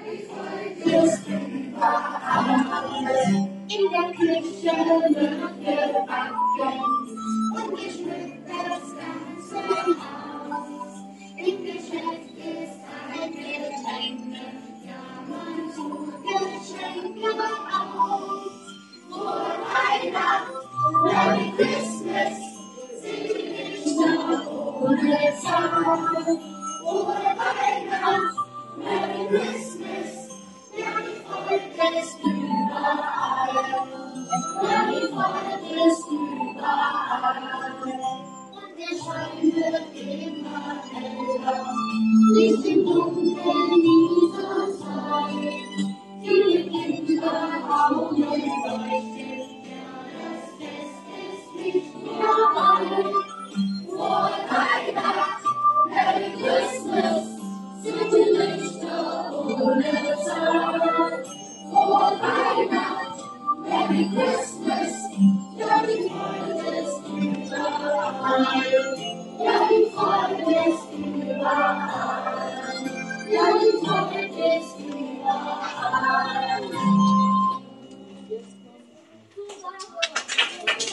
In der Küche wird gebacken und geschmückt das ganze Haus. Im Geschäft ist ein Gedränge, ja, man sucht Geschenke aus. Vor Weihnachten, Merry Christmas, sing ich so ohne Zahl. Vor Weihnachten, Merry Christmas, ja, die Freude ist überall. Ja, die Freude ist überall. Und der Schein wird immer heller. Nicht im Dunkeln dieser Zeit. Viele Kinder Augen leuchten. Ja, das Fest ist nicht mehr weit. Vor Weihnachten, Merry Christmas, sind die Lichter ohne Zahl. Vor Weihnachten, Merry Christmas, ja, die Freude ist überall.